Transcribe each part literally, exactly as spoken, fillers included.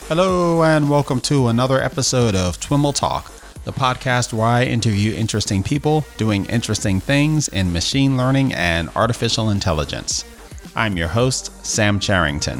Hello and welcome to another episode of TWIML Talk, the podcast where I interview interesting people doing interesting things in machine learning and artificial intelligence. I'm your host, Sam Charrington.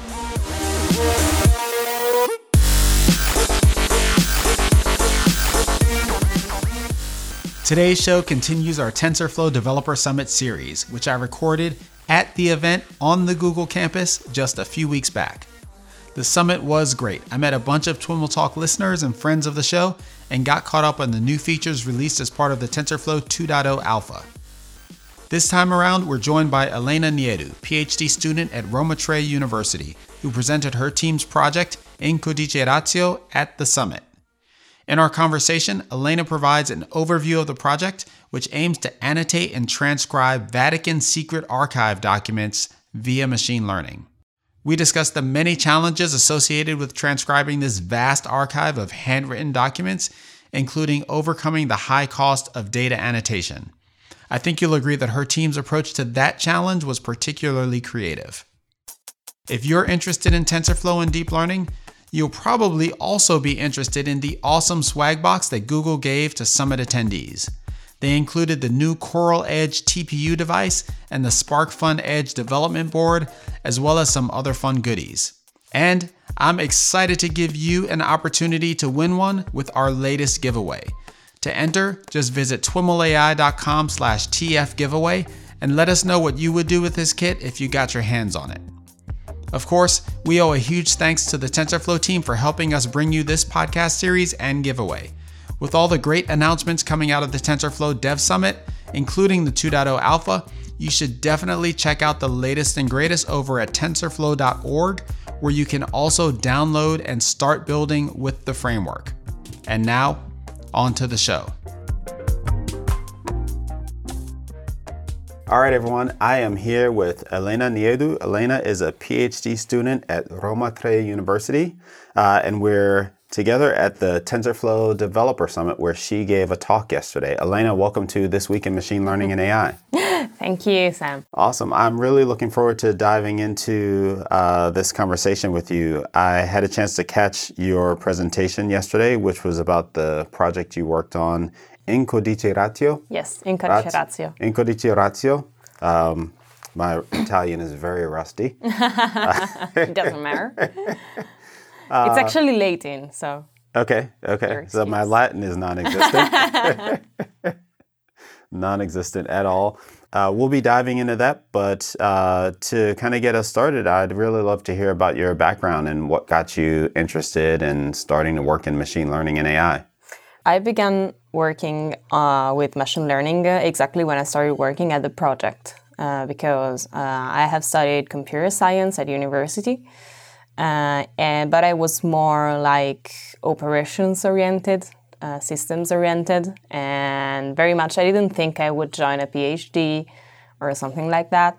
Today's show continues our TensorFlow Developer Summit series, which I recorded at the event on the Google campus just a few weeks back. The summit was great. I met a bunch of TWIML Talk listeners and friends of the show and got caught up on the new features released as part of the TensorFlow two point oh Alpha. This time around, we're joined by Elena Niedu, PhD student at Roma Tre University, who presented her team's project in Codice Ratio at the summit. In our conversation, Elena provides an overview of the project, which aims to annotate and transcribe Vatican secret archive documents via machine learning. We discuss the many challenges associated with transcribing this vast archive of handwritten documents, including overcoming the high cost of data annotation. I think you'll agree that her team's approach to that challenge was particularly creative. If you're interested in TensorFlow and deep learning, you'll probably also be interested in the awesome swag box that Google gave to summit attendees. They included the new Coral Edge T P U device and the SparkFun Edge development board, as well as some other fun goodies. And I'm excited to give you an opportunity to win one with our latest giveaway. To enter, just visit twimlai.com slash TF giveaway and let us know what you would do with this kit if you got your hands on it. Of course, we owe a huge thanks to the TensorFlow team for helping us bring you this podcast series and giveaway. With all the great announcements coming out of the TensorFlow Dev Summit, including the two point oh Alpha, you should definitely check out the latest and greatest over at tensorflow dot org, where you can also download and start building with the framework. And now, on to the show. All right, everyone. I am here with Elena Niedu. Elena is a PhD student at Roma Tre University, uh, and we're together at the TensorFlow Developer Summit, where she gave a talk yesterday. Elena, welcome to This Week in Machine Learning and A I. Thank you, Sam. Awesome. I'm really looking forward to diving into uh, this conversation with you. I had a chance to catch your presentation yesterday, which was about the project you worked on in Codice Ratio. Yes, in Codice Ratio. In Codice Ratio. Um, my Italian is very rusty. It doesn't matter. Uh, it's actually Latin, so. Okay, okay. So my Latin is non-existent. Non-existent at all. Uh, we'll be diving into that, but uh, to kind of get us started, I'd really love to hear about your background and what got you interested in starting to work in machine learning and A I. I began working uh, with machine learning uh, exactly when I started working at the project, uh, because uh, I have studied computer science at university. Uh, and but I was more like operations-oriented, uh, systems-oriented, and very much I didn't think I would join a PhD or something like that.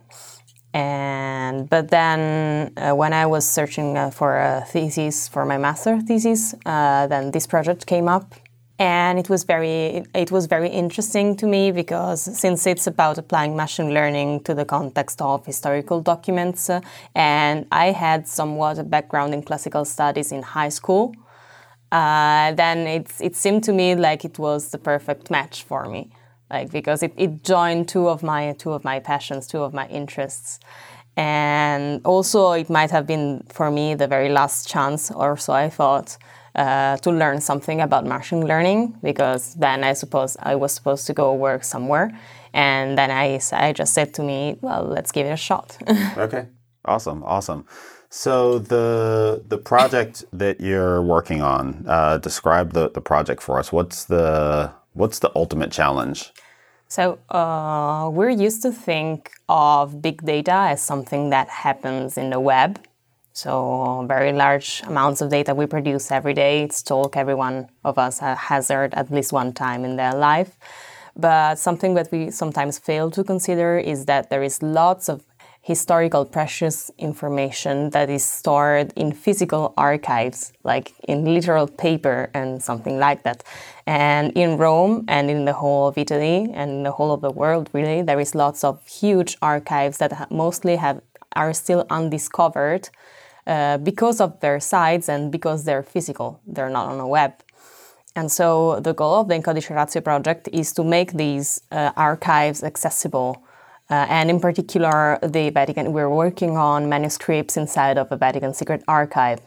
And but then uh, when I was searching uh, for a thesis for my master thesis, uh, then this project came up. And it was very it was very interesting to me because since it's about applying machine learning to the context of historical documents, uh, and I had somewhat a background in classical studies in high school, uh, then it it seemed to me like it was the perfect match for me, like because it, it joined two of my two of my passions, two of my interests. And also it might have been for me the very last chance, or so I thought, Uh, to learn something about machine learning, because then I suppose I was supposed to go work somewhere. And then I, I just said to me, well, let's give it a shot. Okay, awesome, awesome. So the the project that you're working on, uh, describe the, the project for us. What's the what's the ultimate challenge? So uh, we're used to think of big data as something that happens in the web. So very large amounts of data we produce every day. It's talk every one of us has heard at least one time in their life. But something that we sometimes fail to consider is that there is lots of historical precious information that is stored in physical archives, like in literal paper and something like that. And in Rome and in the whole of Italy and in the whole of the world, really, there is lots of huge archives that mostly have are still undiscovered uh, because of their size and because they're physical. They're not on a web. And so the goal of the Incodice Ratio project is to make these uh, archives accessible. Uh, and in particular, the Vatican, we're working on manuscripts inside of a Vatican secret archive.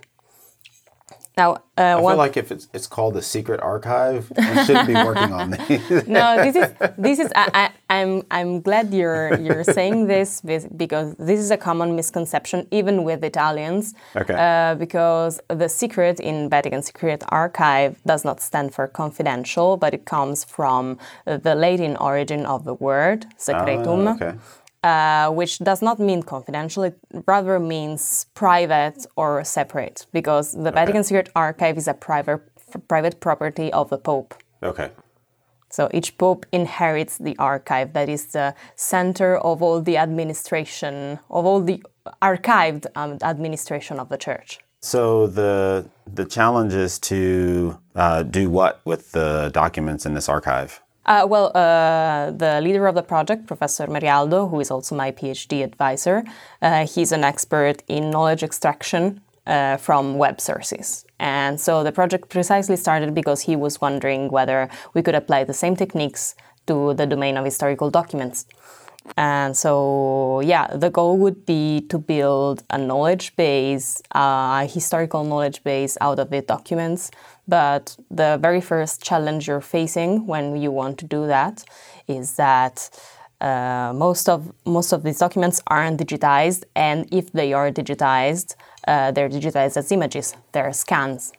Now, uh, I one... feel like if it's it's called the secret archive, we shouldn't be working on these. No, this is this is. I, I, I'm I'm glad you're you're saying this because this is a common misconception even with Italians. Okay. Uh, because the secret in Vatican Secret Archive does not stand for confidential, but it comes from the Latin origin of the word secretum. Ah, okay. Uh, which does not mean confidential, it rather means private or separate, because the okay. Vatican Secret Archive is a private private property of the Pope. Okay. So each Pope inherits the archive that is the center of all the administration, of all the archived um, administration of the Church. So the the challenge is to uh, do what with the documents in this archive? Uh, well, uh, the leader of the project, Professor Marialdo, who is also my PhD advisor, uh, he's an expert in knowledge extraction uh, from web sources. And so the project precisely started because he was wondering whether we could apply the same techniques to the domain of historical documents. And so, yeah, the goal would be to build a knowledge base, a historical knowledge base out of the documents. But the very first challenge you're facing when you want to do that is that uh, most of most of these documents aren't digitized, and if they are digitized, uh, they're digitized as images, they're scans.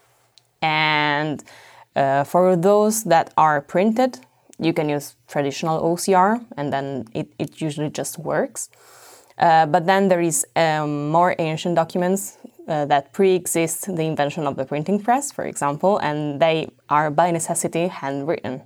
And uh, for those that are printed, you can use traditional O C R, and then it, it usually just works. Uh, but then there is um, more ancient documents uh, that pre-exist the invention of the printing press, for example, and they are by necessity handwritten.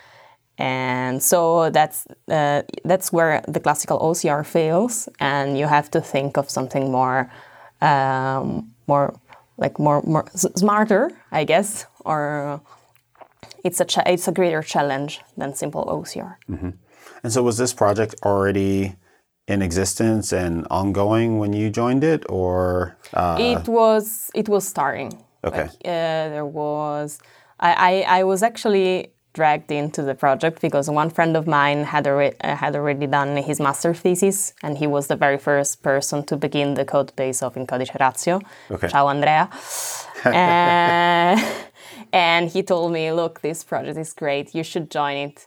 And so that's uh, that's where the classical O C R fails, and you have to think of something more, um, more like more more smarter, I guess, or it's a cha- it's a greater challenge than simple O C R. Mm-hmm. And so, was this project already in existence and ongoing when you joined it, or uh... it was it was starting. Okay. Like, uh, there was I, I I was actually dragged into the project because one friend of mine had already uh, had already done his master thesis, and he was the very first person to begin the code base of Incodice Ratio. Okay. Ciao, Andrea. uh, and he told me, "Look, this project is great. You should join it."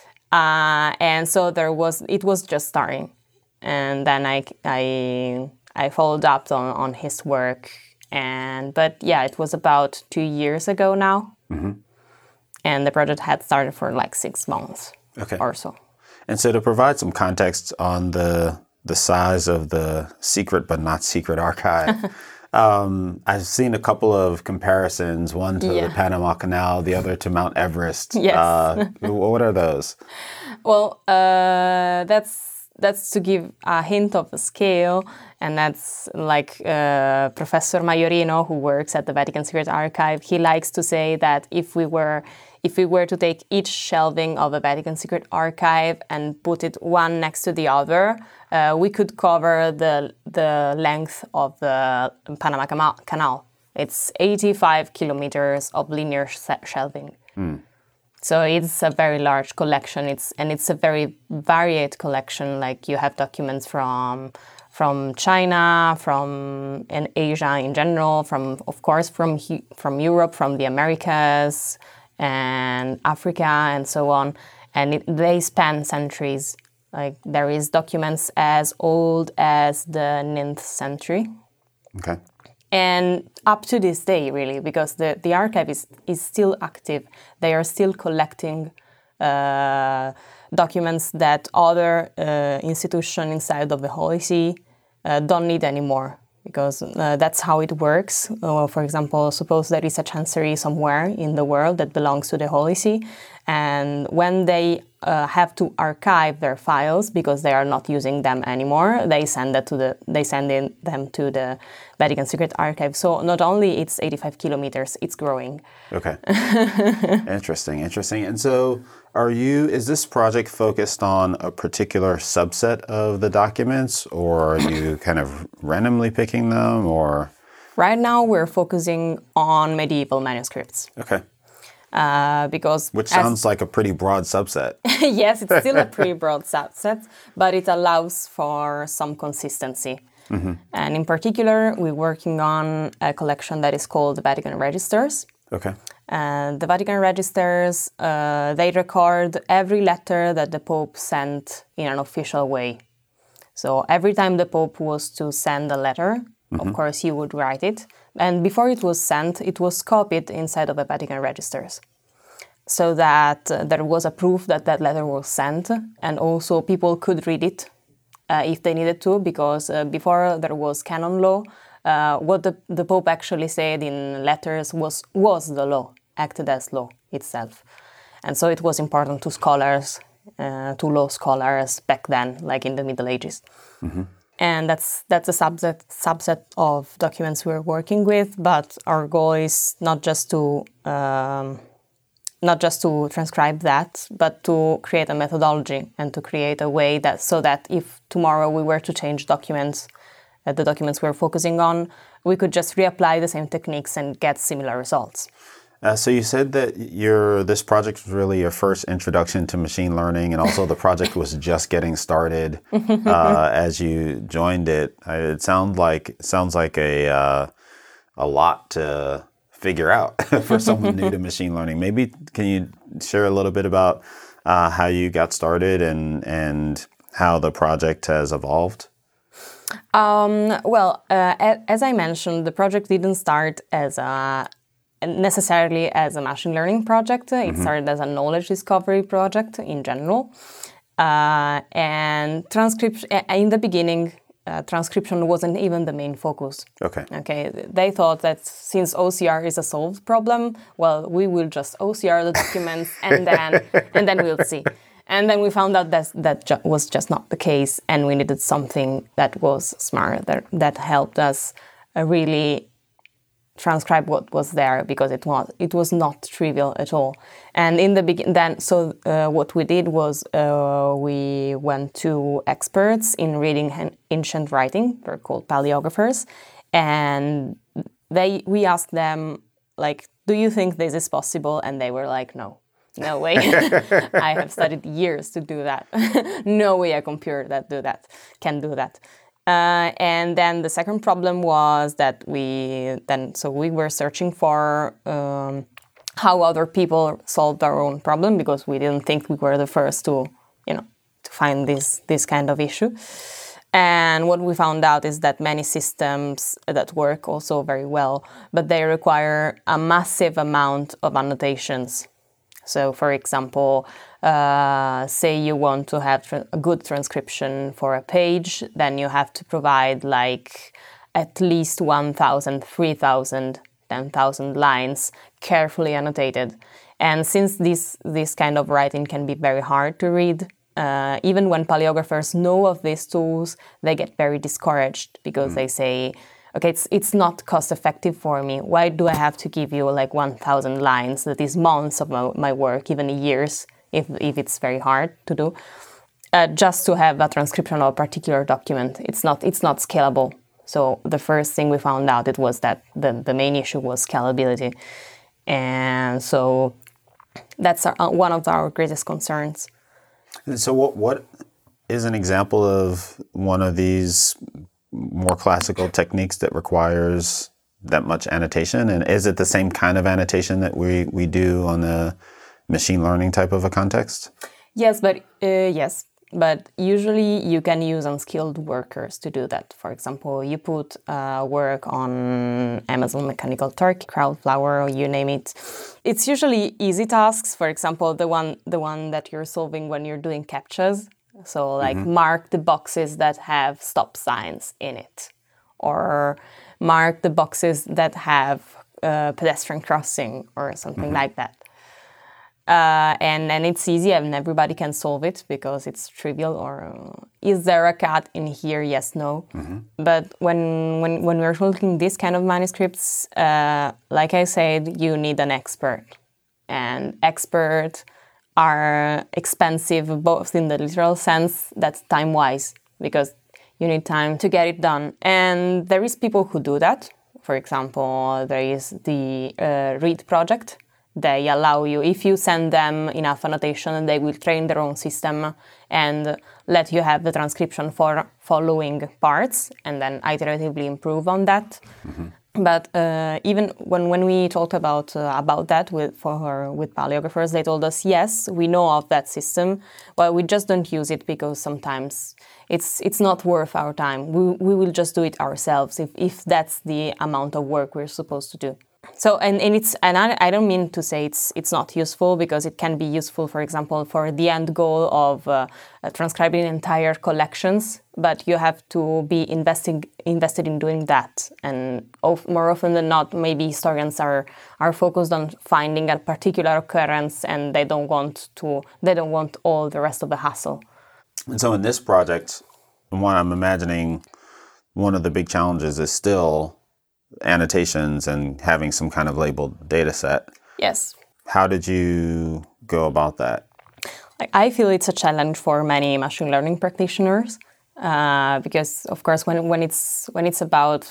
Uh, and so there was it was just starting. And then I, I, I followed up on, on his work. And but yeah, it was about two years ago now. Mm-hmm. And the project had started for like six months okay. or so. And so to provide some context on the the size of the secret but not secret archive, um, I've seen a couple of comparisons, one to yeah. the Panama Canal, the other to Mount Everest. Yes. Uh, what are those? Well, uh, that's... That's to give a hint of the scale, and that's like uh, Professor Maiorino, who works at the Vatican Secret Archive. He likes to say that if we were, if we were to take each shelving of the Vatican Secret Archive and put it one next to the other, uh, we could cover the the length of the Panama Canal. It's eighty-five kilometers of linear shelving. Mm. So it's a very large collection. It's and it's a very varied collection. Like you have documents from from China, from in Asia in general, from of course from from Europe, from the Americas, and Africa, and so on. And it, they span centuries. Like there is documents as old as the ninth century. Okay. And up to this day, really, because the, the archive is, is still active. They are still collecting uh, documents that other uh, institutions inside of the Holy See uh, don't need anymore, because uh, that's how it works. Uh, for example, suppose there is a chancery somewhere in the world that belongs to the Holy See, and when they uh, have to archive their files because they are not using them anymore, they send that to the they send in them to the Vatican Secret Archive. So not only it's eighty-five kilometers, it's growing. Okay. Interesting, interesting. And so are you, is this project focused on a particular subset of the documents, or are you kind of randomly picking them, or? Right now, we're focusing on medieval manuscripts. Okay. Uh, because Which sounds like a pretty broad subset. Yes, it's still a pretty broad subset, but it allows for some consistency. Mm-hmm. And in particular, we're working on a collection that is called the Vatican Registers. Okay. And the Vatican Registers, uh, they record every letter that the Pope sent in an official way. So every time the Pope was to send a letter, mm-hmm. of course, he would write it. And before it was sent, it was copied inside of the Vatican Registers, so that uh, there was a proof that that letter was sent, and also people could read it uh, if they needed to, because uh, before there was canon law, uh, what the, the Pope actually said in letters was, was the law, acted as law itself. And so it was important to scholars, uh, to law scholars back then, like in the Middle Ages. Mm-hmm. And that's that's a subset subset of documents we're working with. But our goal is not just to um, not just to transcribe that, but to create a methodology and to create a way that so that if tomorrow we were to change documents, uh, the documents we're focusing on, we could just reapply the same techniques and get similar results. Uh, so you said that your this project was really your first introduction to machine learning, and also the project was just getting started uh, as you joined it. It sounds like sounds like a uh, a lot to figure out for someone new to machine learning. Maybe can you share a little bit about uh, how you got started and and how the project has evolved? Um, well, uh, as I mentioned, the project didn't start as a necessarily as a machine learning project. It mm-hmm. started as a knowledge discovery project in general. Uh, and transcription, in the beginning, uh, transcription wasn't even the main focus. Okay. Okay. They thought that since O C R is a solved problem, well, we will just O C R the documents and then and then we'll see. And then we found out that that ju- was just not the case, and we needed something that was smart, that, that helped us uh, really transcribe what was there, because it was it was not trivial at all. And in the begin, then so uh, what we did was uh, we went to experts in reading ancient writing. They're called paleographers, and they we asked them, like, do you think this is possible? And they were like, no. No way. I have studied years to do that. No way a computer that do that can do that. Uh, and then the second problem was that we then so we were searching for um, how other people solved our own problem, because we didn't think we were the first to you know to find this this kind of issue. And what we found out is that many systems that work also very well, but they require a massive amount of annotations. So, for example, uh, say you want to have tra- a good transcription for a page, then you have to provide like at least one thousand, three thousand, ten thousand lines carefully annotated. And since this, this kind of writing can be very hard to read, uh, even when paleographers know of these tools, they get very discouraged because mm. they say, okay, it's it's not cost effective for me. Why do I have to give you like one thousand lines? That is months of my, my work, even years, if if it's very hard to do, uh, just to have a transcription of a particular document. It's not it's not scalable. So the first thing we found out it was that the, the main issue was scalability, and so that's our, one of our greatest concerns. And so what what is an example of one of these more classical techniques that requires that much annotation? And is it the same kind of annotation that we, we do on a machine learning type of a context? Yes, but uh, yes, but usually you can use unskilled workers to do that. For example, you put uh, work on Amazon Mechanical Turk, Crowdflower, or you name it. It's usually easy tasks. For example, the one the one that you're solving when you're doing CAPTCHAs. So like mm-hmm. mark the boxes that have stop signs in it, or mark the boxes that have uh, pedestrian crossing or something mm-hmm. like that. Uh, and and it's easy and everybody can solve it because it's trivial. Or uh, is there a cat in here? Yes, no. Mm-hmm. But when when when we're looking these kind of manuscripts, uh, like I said, you need an expert, and expert are expensive both in the literal sense, that's time-wise, because you need time to get it done. And there is people who do that. For example, there is the uh, READ project. They allow you, if you send them enough annotation, they will train their own system and let you have the transcription for following parts and then iteratively improve on that. Mm-hmm. But uh, even when, when we talked about uh, about that with for with paleographers, they told us, yes, we know of that system, but we just don't use it because sometimes it's it's not worth our time. We we will just do it ourselves if, if that's the amount of work we're supposed to do. So and, and it's and I, I don't mean to say it's it's not useful, because it can be useful, for example, for the end goal of uh, uh, transcribing entire collections. But you have to be investing invested in doing that. And of, more often than not, maybe historians are are focused on finding a particular occurrence, and they don't want to they don't want all the rest of the hassle. And so in this project, one I'm imagining one of the big challenges is still annotations and having some kind of labeled data set. Yes. How did you go about that? I feel it's a challenge for many machine learning practitioners uh, because, of course, when when it's when it's about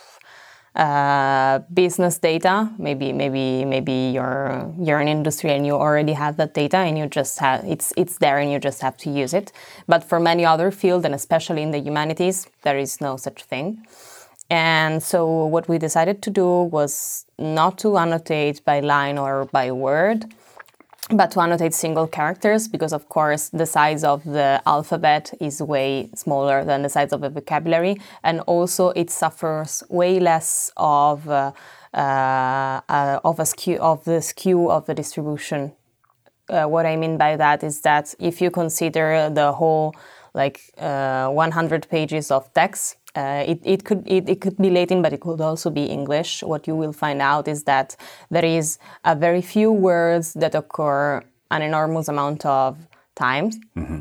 uh, business data, maybe maybe maybe you're you're an industry and you already have that data and you just have it's it's there and you just have to use it. But for many other fields, and especially in the humanities, there is no such thing. And so what we decided to do was not to annotate by line or by word, but to annotate single characters, because, of course, the size of the alphabet is way smaller than the size of the vocabulary. And also it suffers way less of uh, uh, uh, of, a skew, of the skew of the distribution. Uh, what I mean by that is that if you consider the whole like uh, one hundred pages of text, Uh, it, it could it, it could be Latin, but it could also be English. What you will find out is that there is a very few words that occur an enormous amount of times. Mm-hmm.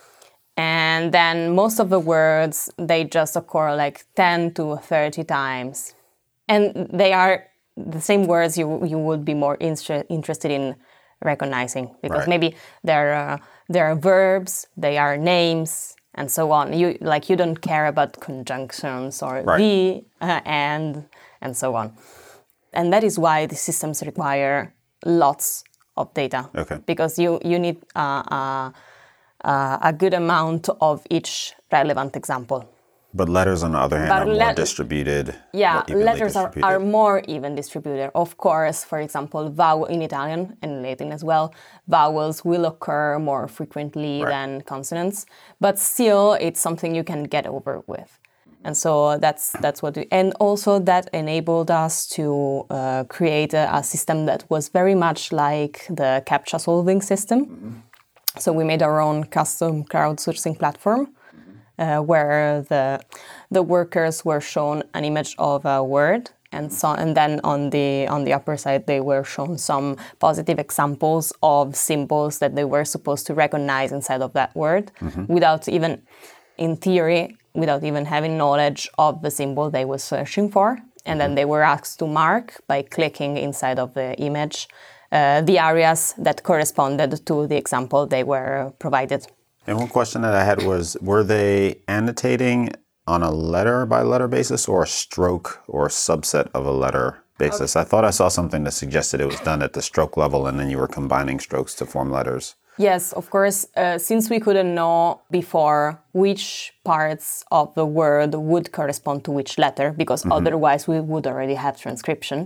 And then most of the words, they just occur like ten to thirty times. And they are the same words you you would be more inter- interested in recognizing, because right. maybe they're, uh, they're verbs, they are names, and so on. You like you don't care about conjunctions or right. the, uh, and, and so on. And that is why the systems require lots of data. Okay. Because you you need uh, uh, uh, a good amount of each relevant example. But letters, on the other hand, but are more let- distributed. Yeah, letters distributed. Are, are more even distributed. Of course, for example, vowel in Italian and Latin as well, vowels will occur more frequently right. than consonants, but still it's something you can get over with. And so that's that's what we, and also that enabled us to uh, create a, a system that was very much like the CAPTCHA solving system. Mm-hmm. So we made our own custom crowdsourcing platform. Uh, where the the workers were shown an image of a word, and so and then on the on the upper side they were shown some positive examples of symbols that they were supposed to recognize inside of that word, mm-hmm. without even, in theory, without even having knowledge of the symbol they were searching for, and mm-hmm. then they were asked to mark by clicking inside of the image uh, the areas that corresponded to the example they were provided. And one question that I had was, were they annotating on a letter-by-letter basis or a stroke or a subset of a letter basis? Okay. I thought I saw something that suggested it was done at the stroke level and then you were combining strokes to form letters. Yes, of course. Uh, since we couldn't know before which parts of the word would correspond to which letter, because mm-hmm. otherwise we would already have transcription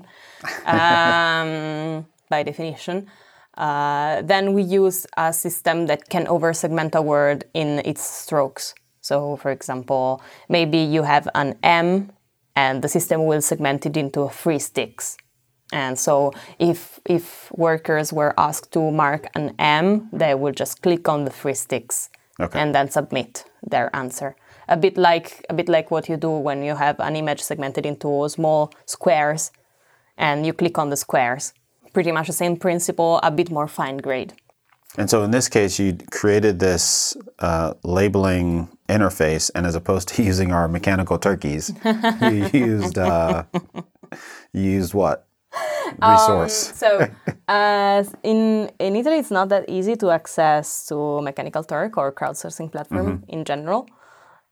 um, by definition. Uh, then we use a system that can over-segment a word in its strokes. So, for example, maybe you have an M, and the system will segment it into three sticks. And so if if workers were asked to mark an M, they would just click on the three sticks okay. and then submit their answer. A bit like a bit like what you do when you have an image segmented into small squares, and you click on the squares. Pretty much the same principle, a bit more fine grade. And so in this case, you created this uh, labeling interface, and as opposed to using our mechanical turkeys, you used uh, you used what resource? Um, so uh, in in Italy, it's not that easy to access to Mechanical Turk or crowdsourcing platform mm-hmm. in general.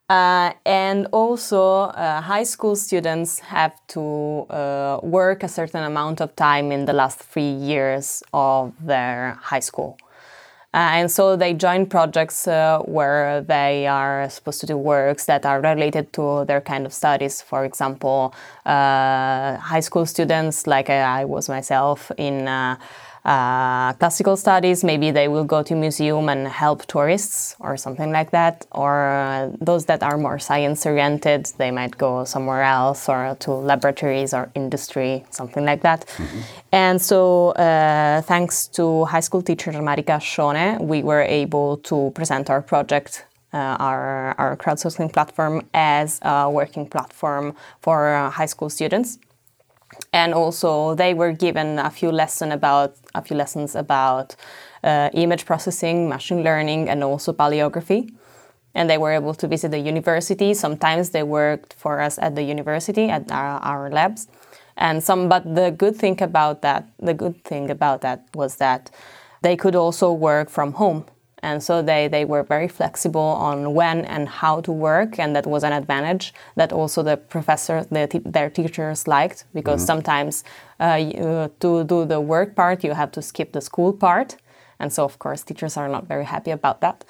Uh, and also, uh, high school students have to uh, work a certain amount of time in the last three years of their high school. Uh, and so they join projects uh, where they are supposed to do works that are related to their kind of studies. For example, uh, high school students, like I, I was myself in uh, uh, classical studies, maybe they will go to a museum and help tourists or something like that. Or uh, those that are more science-oriented, they might go somewhere else or to laboratories or industry, something like that. Mm-hmm. And so uh, thanks to high school teacher Marika Shone, we were able to present our project, uh, our, our crowdsourcing platform, as a working platform for uh, high school students. And also, they were given a few lesson about a few lessons about uh, image processing, machine learning, and also paleography. And they were able to visit the university. Sometimes they worked for us at the university at our, our labs. And some, but the good thing about that, the good thing about that was that they could also work from home. And so they, they were very flexible on when and how to work, and that was an advantage that also the professors, the t- their teachers liked, because mm-hmm. sometimes uh, you, to do the work part, you have to skip the school part. And so, of course, teachers are not very happy about that.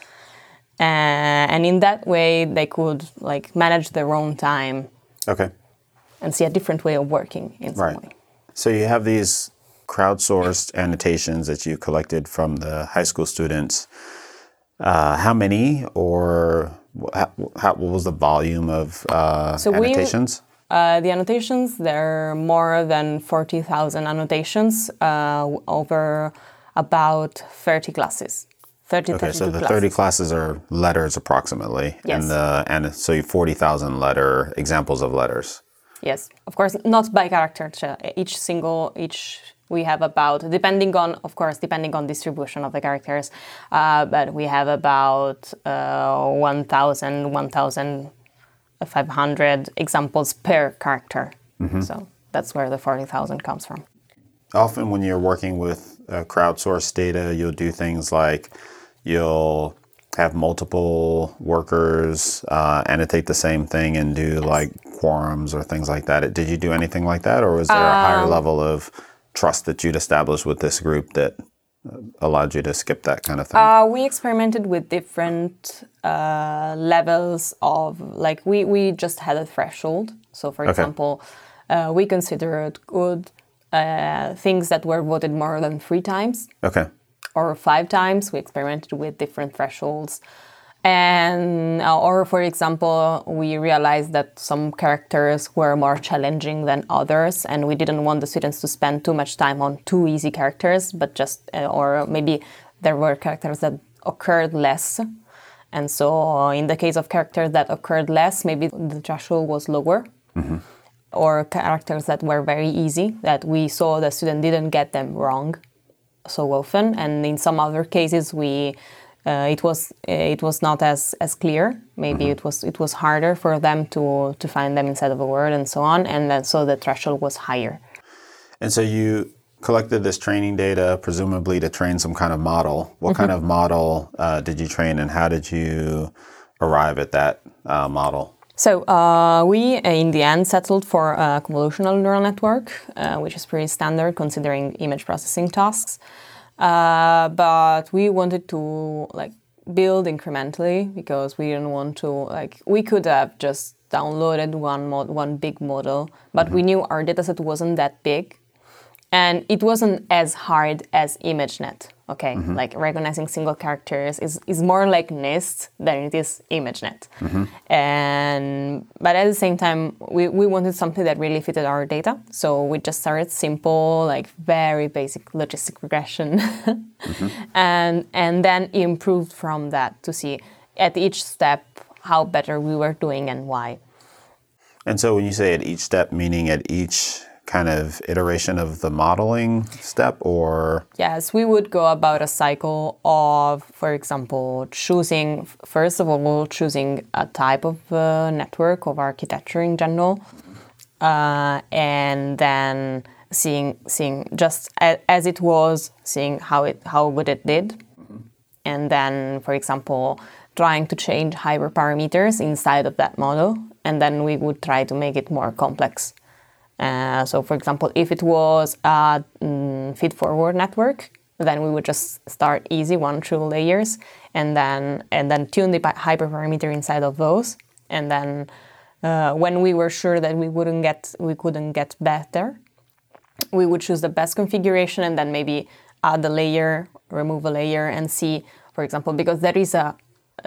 Uh, and in that way, they could like manage their own time. Okay. And see a different way of working in some right. way. So you have these crowdsourced annotations that you collected from the high school students. Uh, how many, or how, how, what was the volume of uh, so annotations? We, uh, the annotations, there are more than forty thousand annotations uh, over about thirty classes. thirty, okay, so the classes. thirty classes are letters approximately, yes. and the and so you forty thousand letter examples of letters. Yes, of course, not by character. Each single, each we have about, depending on, of course, depending on distribution of the characters, uh, but we have about uh, one thousand, one thousand five hundred examples per character. Mm-hmm. So that's where the forty thousand comes from. Often when you're working with uh, crowdsourced data, you'll do things like you'll have multiple workers uh, annotate the same thing and do yes. like quorums or things like that. Did you do anything like that, or was there um, a higher level of trust that you'd established with this group that allowed you to skip that kind of thing? Uh, we experimented with different uh, levels of, like, we, we just had a threshold. So, for okay. example, uh, we considered good uh, things that were voted more than three times. Okay. Or five times. We experimented with different thresholds. And, uh, or for example, we realized that some characters were more challenging than others, and we didn't want the students to spend too much time on too easy characters, but just, uh, or maybe there were characters that occurred less. And so in the case of characters that occurred less, maybe the threshold was lower. Mm-hmm. Or characters that were very easy, that we saw the student didn't get them wrong so often. And in some other cases, we uh, it was it was not as, as clear. Maybe mm-hmm. it was it was harder for them to to find them inside of a word and so on. And then, so the threshold was higher. And so you collected this training data, presumably to train some kind of model. What mm-hmm. kind of model uh, did you train, and how did you arrive at that uh, model? So uh, we, uh, in the end, settled for a convolutional neural network, uh, which is pretty standard considering image processing tasks. Uh, but we wanted to like build incrementally, because we didn't want to, like, we could have just downloaded one mod- one big model, but mm-hmm. we knew our dataset wasn't that big. And it wasn't as hard as ImageNet, okay? Mm-hmm. Like recognizing single characters is, is more like NIST than it is ImageNet. Mm-hmm. And but at the same time, we, we wanted something that really fitted our data. So we just started simple, like very basic logistic regression. mm-hmm. And and then improved from that to see at each step how better we were doing and why. And so when you say at each step, meaning at each kind of iteration of the modeling step, or? Yes, we would go about a cycle of, for example, choosing, first of all, choosing a type of uh, network of architecture in general, uh, and then seeing seeing just a, as it was, seeing how it how good it did, mm-hmm. and then, for example, trying to change hyperparameters inside of that model, and then we would try to make it more complex. Uh, so, for example, if it was a mm, feed-forward network, then we would just start easy, one, two layers, and then and then tune the hyperparameter inside of those. And then uh, when we were sure that we wouldn't get we couldn't get better, we would choose the best configuration and then maybe add a layer, remove a layer, and see, for example, because there is a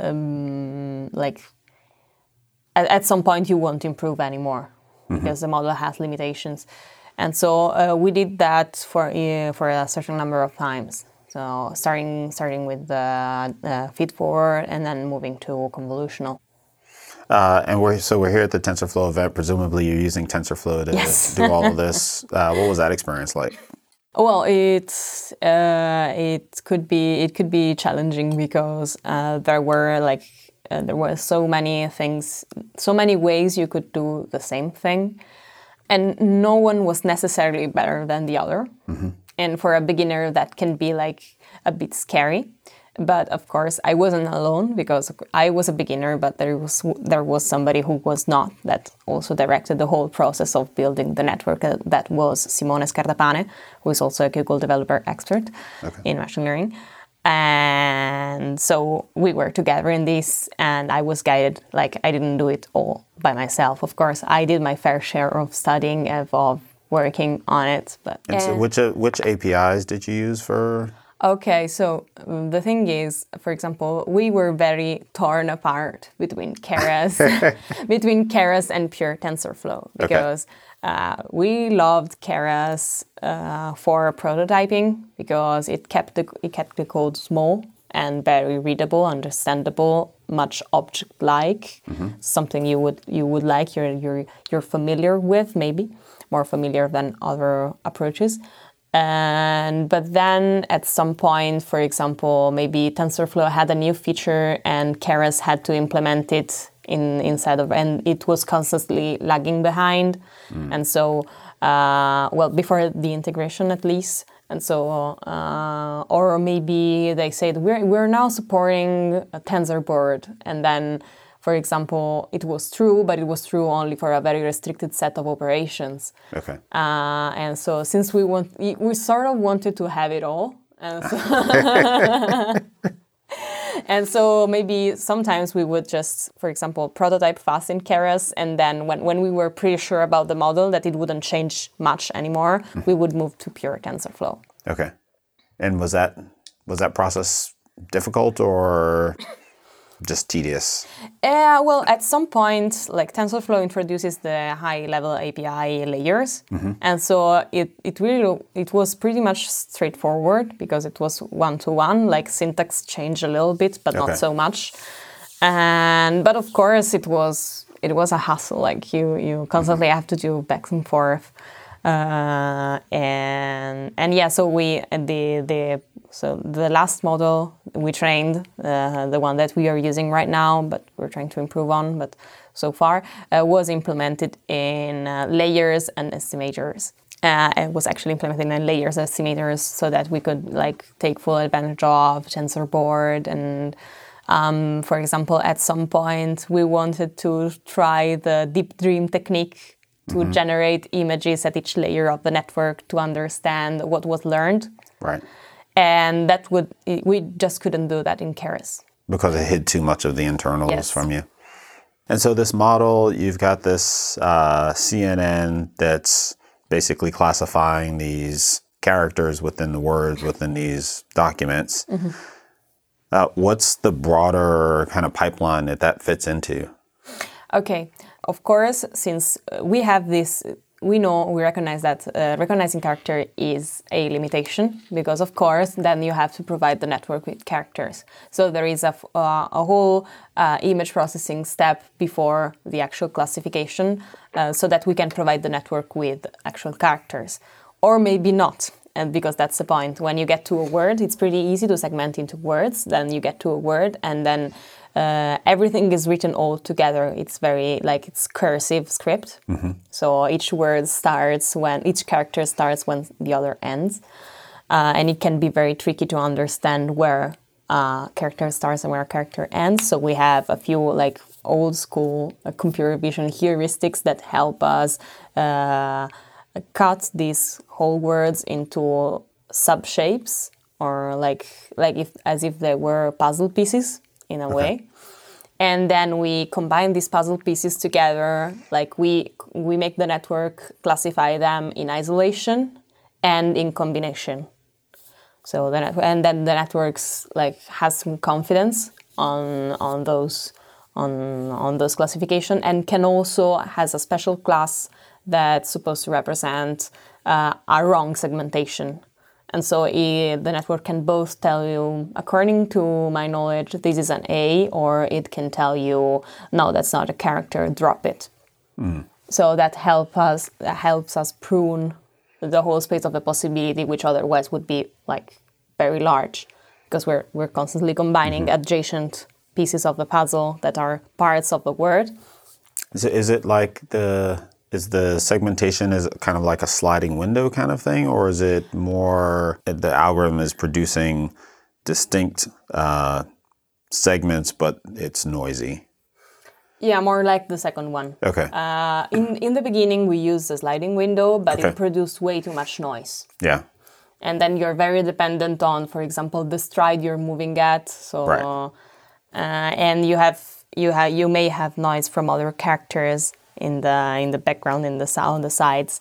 um, like at, at some point you won't improve anymore mm-hmm. because the model has limitations. And so uh, we did that for uh, for a certain number of times. So starting starting with the uh, feed forward and then moving to convolutional. Uh, and we're so we're here at the TensorFlow event. Presumably, you're using TensorFlow to yes. do all of this. Uh, what was that experience like? Well, it's uh, it could be it could be challenging because uh, there were like uh, there were so many things, so many ways you could do the same thing. And no one was necessarily better than the other. Mm-hmm. And for a beginner, that can be like a bit scary. But of course, I wasn't alone because I was a beginner, but there was there was somebody who was not, that also directed the whole process of building the network. Uh, that was Simone Scardapane, who is also a Google developer expert okay. in machine learning. And so we were together in this, and I was guided. Like, I didn't do it all by myself. Of course, I did my fair share of studying, of, of working on it. But and so which uh, which A P Is did you use for? Okay, so um, the thing is, for example, we were very torn apart between Keras, between Keras and pure TensorFlow because okay. uh, we loved Keras uh, for prototyping because it kept the it kept the code small and very readable, understandable, much object-like, mm-hmm. something you would you would like, you're you're you're familiar with, maybe more familiar than other approaches. And but then at some point, for example, maybe TensorFlow had a new feature and Keras had to implement it in inside of, and it was constantly lagging behind. Mm. And so, uh, well, before the integration at least. And so, uh, or maybe they said we're we're now supporting a TensorBoard, and then, for example, it was true, but it was true only for a very restricted set of operations. Okay. Uh, and so, since we want, we sort of wanted to have it all, and so, and so maybe sometimes we would just, for example, prototype fast in Keras, and then when, when we were pretty sure about the model that it wouldn't change much anymore, mm-hmm. we would move to pure TensorFlow. Okay. And was that was that process difficult or just tedious? Yeah, uh, well, at some point, like TensorFlow introduces the high-level A P I layers, mm-hmm. and so it it really it was pretty much straightforward because it was one-to-one. Like syntax changed a little bit, but okay. not so much. And but of course, it was it was a hassle. Like you you constantly mm-hmm. have to do back and forth. Uh, and and yeah, so we the the so the last model we trained, uh, the one that we are using right now, but we're trying to improve on, but so far uh, was implemented in uh, layers and estimators. Uh, it was actually implemented in layers estimators so that we could like take full advantage of TensorBoard. And um, for example, at some point we wanted to try the deep dream technique to mm-hmm. generate images at each layer of the network to understand what was learned. Right. And that would we just couldn't do that in Keras. Because it hid too much of the internals yes. from you. And so this model, you've got this uh, C N N that's basically classifying these characters within the words within these documents. Mm-hmm. Uh, what's the broader kind of pipeline that that fits into? Okay. Of course, since we have this, we know, we recognize that uh, recognizing character is a limitation because, of course, then you have to provide the network with characters. So there is a, uh, a whole uh, image processing step before the actual classification uh, so that we can provide the network with actual characters. Or maybe not, and because that's the point. When you get to a word, it's pretty easy to segment into words. Then you get to a word and then Uh, everything is written all together. It's very, like, it's cursive script. Mm-hmm. So each word starts when, each character starts when the other ends. Uh, and it can be very tricky to understand where uh, character starts and where a character ends. So we have a few like old school uh, computer vision heuristics that help us uh, cut these whole words into subshapes, or like like if as if they were puzzle pieces in a okay. way. And then we combine these puzzle pieces together. Like we we make the network classify them in isolation and in combination. So the net- and then the networks like has some confidence on on those on on those classification, and can also has a special class that's supposed to represent uh, a wrong segmentation. And so it, the network can both tell you, according to my knowledge, this is an A, or it can tell you, no, that's not a character, drop it. Mm. So that help us that helps us prune the whole space of the possibility, which otherwise would be like very large, because we're we're constantly combining mm-hmm. adjacent pieces of the puzzle that are parts of the word. Is it, is it like the Is the segmentation is kind of like a sliding window kind of thing, or is it more the algorithm is producing distinct uh, segments, but it's noisy? Yeah, more like the second one. Okay. Uh, in in the beginning, we used the sliding window, but okay. it produced way too much noise. Yeah. And then you're very dependent on, for example, the stride you're moving at. So, right. uh, and you have you have you may have noise from other characters in the in the background, in the on the sides,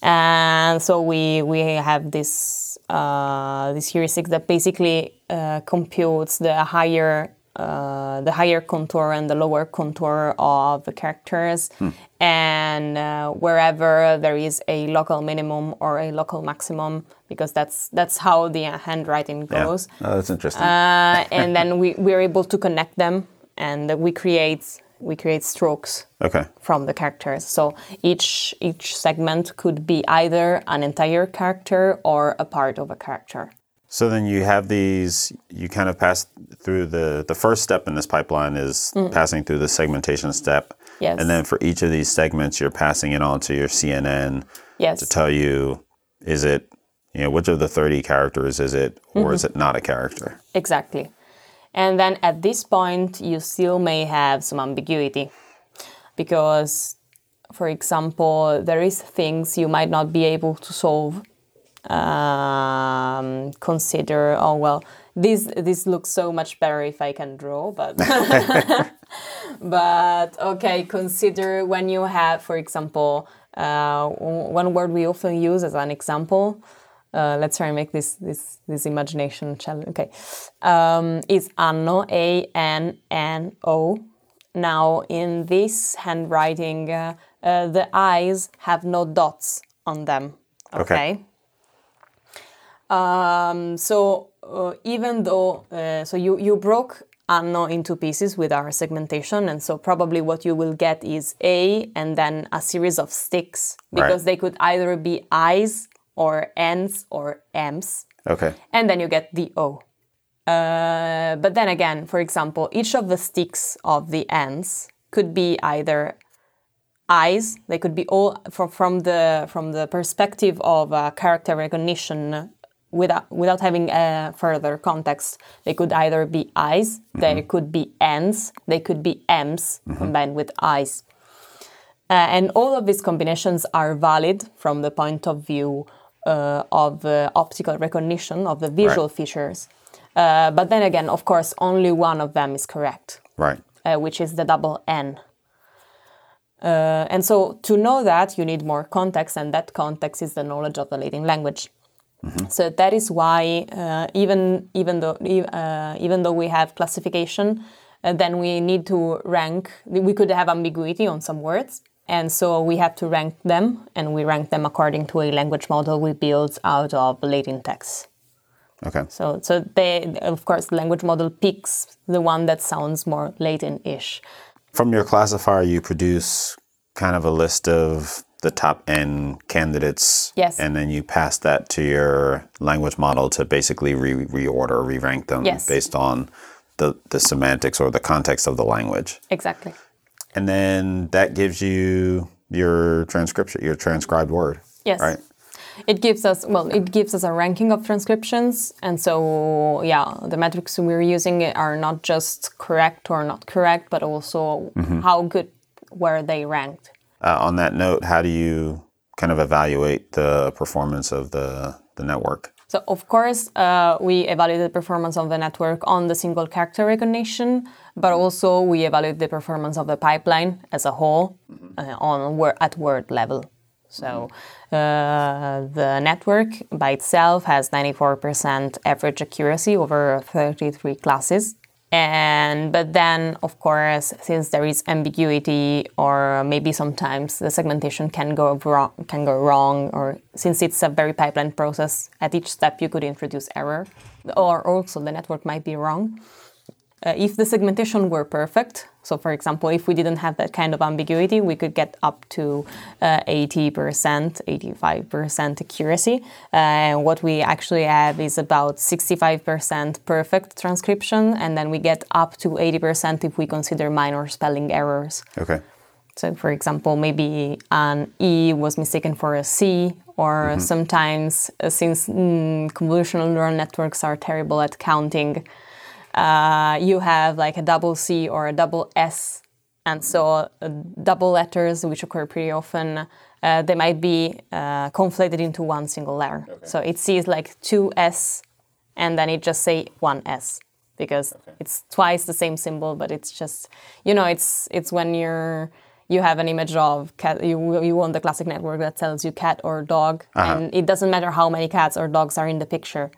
and so we we have this uh, this heuristic that basically uh, computes the higher uh, the higher contour and the lower contour of the characters, hmm. and uh, wherever there is a local minimum or a local maximum, because that's that's how the handwriting goes. Yeah. Oh, that's interesting. Uh, and then we we're able to connect them, and we create. We create strokes okay. from the characters. So each each segment could be either an entire character or a part of a character. So then you have these, you kind of pass through the, the first step in this pipeline is mm. passing through the segmentation step. Yes. And then for each of these segments, you're passing it on to your C N N yes. to tell you, is it, you know, which of the thirty characters is it, or mm-hmm. is it not a character? Exactly. And then at this point, you still may have some ambiguity, because, for example, there is things you might not be able to solve. Um, consider, oh, well, this this looks so much better if I can draw, but, but okay, consider when you have, for example, uh, one word we often use as an example. Uh, let's try and make this this this imagination challenge. Okay, um, is anno, A N N O. Now in this handwriting, uh, uh, the eyes have no dots on them. Okay. okay. Um, so uh, even though uh, so you you broke anno into pieces with our segmentation, and so probably what you will get is A and then a series of sticks, because right. they could either be eyes or N's or M's. Okay. And then you get the O. Uh, but then again, for example, each of the sticks of the N's could be either eyes. They could be all from, from the from the perspective of uh, character recognition, without without having uh, further context. They could either be eyes. Mm-hmm. They could be N's. They could be M's mm-hmm. combined with eyes. Uh, and all of these combinations are valid from the point of view Uh, of uh, optical recognition of the visual right. features. Uh, but then again, of course, only one of them is correct. Right. Uh, which is the double N. Uh, and so to know that, you need more context, and that context is the knowledge of the Latin language. Mm-hmm. So that is why uh, even even though uh, even though we have classification, uh, then we need to rank. We could have ambiguity on some words. And so we have to rank them, and we rank them according to a language model we built out of Latin texts. Okay. So, so they, of course, the language model picks the one that sounds more Latin-ish. From your classifier, you produce kind of a list of the top N candidates. Yes. And then you pass that to your language model to basically re- reorder, re-rank them yes. based on the, the semantics or the context of the language. Exactly. And then that gives you your transcription, your transcribed word. Yes. Right? it gives us, well, it gives us a ranking of transcriptions. And so, yeah, the metrics we're using are not just correct or not correct, but also mm-hmm. how good were they ranked. Uh, on that note, how do you kind of evaluate the performance of the, the network? So, of course, uh, we evaluate the performance of the network on the single character recognition, but also we evaluate the performance of the pipeline as a whole uh, on wor- at word level. So, uh, the network by itself has ninety-four percent average accuracy over thirty-three classes. And but then, of course, since there is ambiguity, or maybe sometimes the segmentation can go wrong, can go wrong, or since it's a very pipeline process, at each step you could introduce error, or also the network might be wrong. Uh, if the segmentation were perfect, so for example, if we didn't have that kind of ambiguity, we could get up to uh, eighty percent, eighty-five percent accuracy. Uh, what we actually have is about sixty-five percent perfect transcription, and then we get up to eighty percent if we consider minor spelling errors. Okay. So for example, maybe an E was mistaken for a C, or mm-hmm. sometimes, uh, since mm, convolutional neural networks are terrible at counting, Uh, you have like a double C or a double S, and so uh, double letters, which occur pretty often, uh, they might be uh, conflated into one single letter. Okay. So it sees like two S, and then it just say one S, because okay. it's twice the same symbol, but it's just, you know, it's it's when you're you have an image of cat, you you want the classic network that tells you cat or dog, uh-huh. and it doesn't matter how many cats or dogs are in the picture.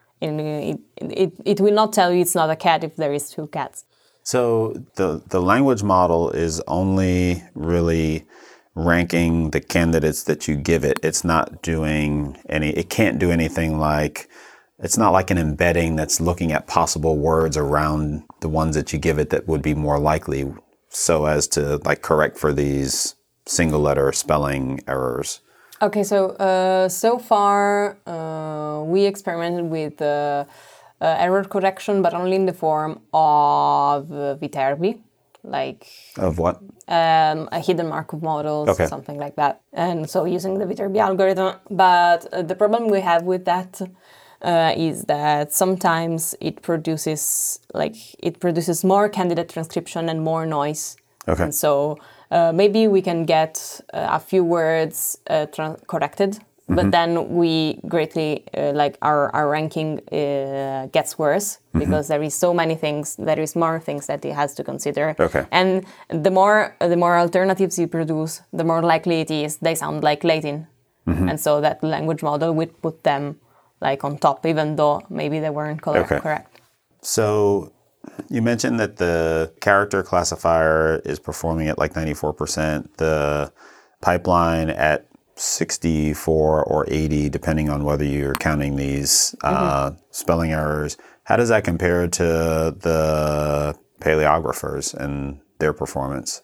It, it, it will not tell you it's not a cat if there is two cats. So the, the language model is only really ranking the candidates that you give it. It's not doing any, it can't do anything like, it's not like an embedding that's looking at possible words around the ones that you give it that would be more likely, so as to like correct for these single letter spelling errors. Okay, so uh, so far uh, we experimented with uh, uh, error correction, but only in the form of uh, Viterbi, like of what? Um, a hidden Markov models, okay. something like that. And so using the Viterbi algorithm. But uh, the problem we have with that uh, is that sometimes it produces like it produces more candidate transcription and more noise. Okay. And so. Uh, maybe we can get uh, a few words uh, tra- corrected, mm-hmm. but then we greatly, uh, like our, our ranking uh, gets worse mm-hmm. because there is so many things, there is more things that it has to consider. Okay. And the more the more alternatives you produce, the more likely it is they sound like Latin. Mm-hmm. And so that language model would put them like on top, even though maybe they weren't co- okay. correct. So you mentioned that the character classifier is performing at like ninety-four percent, the pipeline at sixty-four or eighty, depending on whether you're counting these uh, mm-hmm. spelling errors. How does that compare to the paleographers and their performance?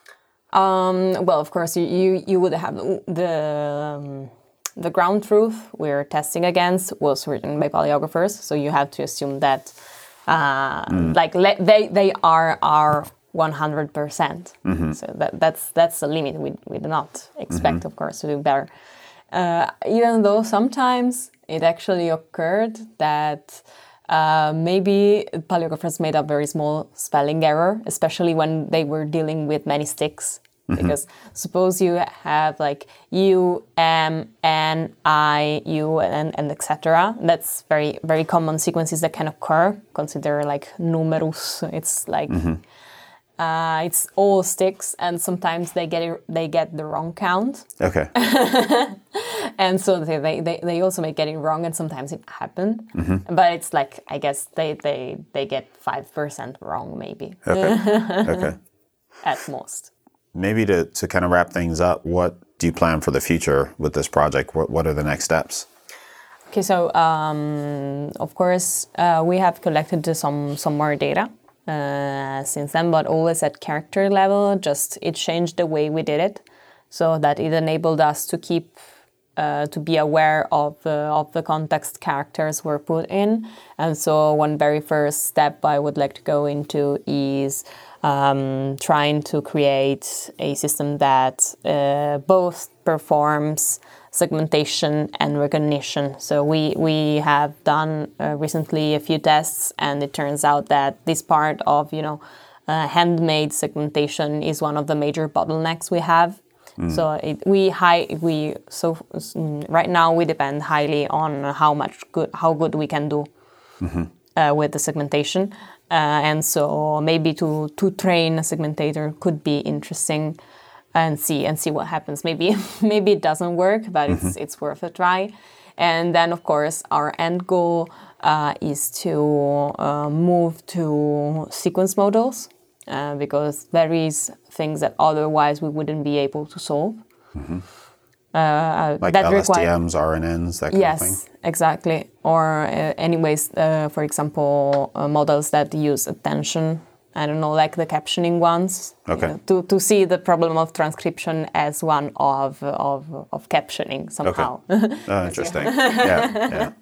Um, well, of course, you, you, you would have the... Um, the ground truth we're testing against was written by paleographers, so you have to assume that Uh, mm. Like le- they they are our one hundred percent. Mm-hmm. So that that's that's the limit. We we do not expect, mm-hmm. of course, to do better. Uh, even though sometimes it actually occurred that uh, maybe paleographers made a very small spelling error, especially when they were dealing with many sticks. Mm-hmm. Because suppose you have like U, M, N, I, U, and, and et cetera. That's very, very common sequences that can occur. Consider like numerous. It's like mm-hmm. uh, it's all sticks, and sometimes they get it, they get the wrong count. Okay. And so they, they, they also may get it wrong, and sometimes it happens. Mm-hmm. But it's like I guess they they, they get five percent wrong maybe. Okay. Okay. At most. Maybe to, to kind of wrap things up, what do you plan for the future with this project? What what are the next steps? Okay, so um, of course uh, we have collected some some more data uh, since then, but always at character level. Just it changed the way we did it, so that it enabled us to keep uh, to be aware of uh, of the context characters were put in. And so one very first step I would like to go into is Um, trying to create a system that uh, both performs segmentation and recognition. So we we have done uh, recently a few tests, and it turns out that this part of you know uh, handmade segmentation is one of the major bottlenecks we have. Mm. So it, we high we so right now we depend highly on how much good how good we can do mm-hmm. uh, with the segmentation, uh, and so maybe to to train a segmentator could be interesting, and see and see what happens. Maybe maybe it doesn't work, but mm-hmm. it's it's worth a try. And then of course our end goal uh, is to uh, move to sequence models. Uh, because there is things that otherwise we wouldn't be able to solve. Mm-hmm. Uh, like that L S T Ms, require... R N Ns, that kind yes, of thing? Yes, exactly. Or uh, anyways, uh, for example, uh, models that use attention, I don't know, like the captioning ones, okay. you know, to, to see the problem of transcription as one of of, of captioning somehow. Okay. Oh, interesting. yeah, yeah.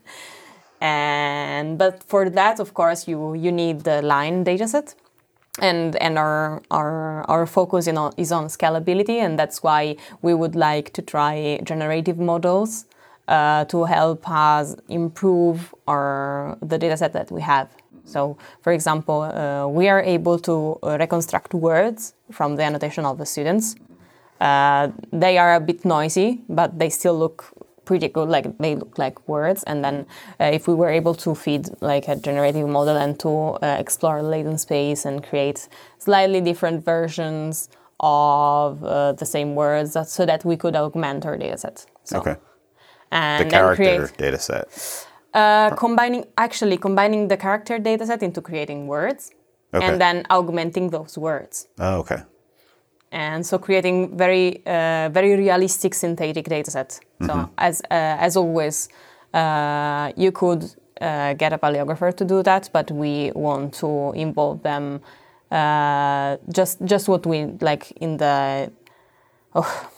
And, but for that, of course, you, you need the line dataset. And and our our our focus in on, is on scalability, and that's why we would like to try generative models uh, to help us improve our the dataset that we have. So, for example, uh, we are able to uh, reconstruct words from the annotation of the students. Uh, they are a bit noisy, but they still look pretty good, like they look like words. And then uh, if we were able to feed like a generative model and to uh, explore latent space and create slightly different versions of uh, the same words, so that we could augment our data set. So, okay. And the character create, data set. Uh, combining, actually combining the character data set into creating words, okay. and then augmenting those words. Oh, okay. And so creating very, uh, very realistic synthetic dataset. So mm-hmm. as uh, as always, uh, you could uh, get a paleographer to do that, but we want to involve them. Uh, just just what we like in the. Oh,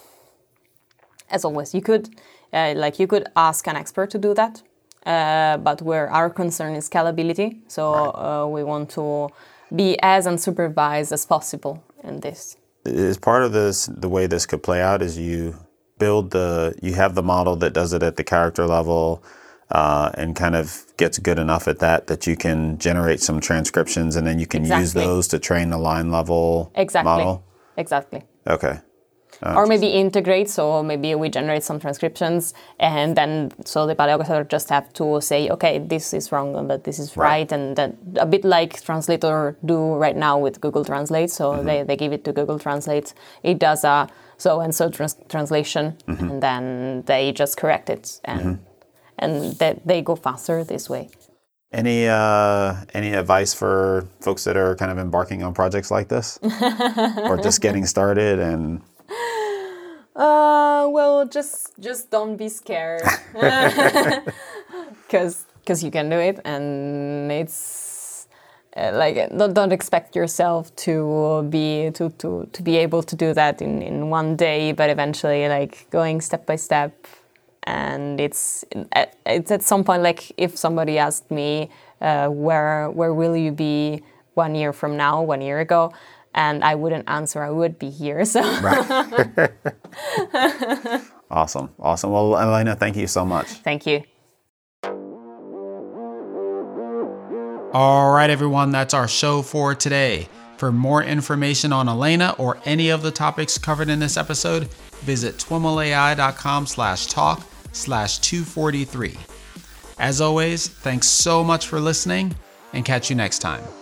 as always, you could uh, like you could ask an expert to do that, uh, but where our concern is scalability, so right. uh, we want to be as unsupervised as possible in this. Is part of this, the way this could play out is you build the, you have the model that does it at the character level uh, and kind of gets good enough at that that you can generate some transcriptions, and then you can exactly. use those to train the line level exactly. model? Exactly. Okay. Oh, or maybe integrate, so maybe we generate some transcriptions, and then so the paleographer just have to say, okay, this is wrong, but this is right, right. and then a bit like translator do right now with Google Translate. So mm-hmm. they, they give it to Google Translate, it does a so and so trans- translation, mm-hmm. and then they just correct it, and mm-hmm. and they, they go faster this way. Any uh, any advice for folks that are kind of embarking on projects like this, or just getting started and? Uh, well, just just don't be scared, because because you can do it, and it's uh, like don't, don't expect yourself to be to, to, to be able to do that in, in one day, but eventually like going step by step. And it's it's at some point, like if somebody asked me uh, where where will you be one year from now, one year ago. And I wouldn't answer, I would be here. So right. Awesome. Awesome. Well, Elena, thank you so much. Thank you. All right, everyone, that's our show for today. For more information on Elena or any of the topics covered in this episode, visit twimlai.com slash talk slash 243. As always, thanks so much for listening, and catch you next time.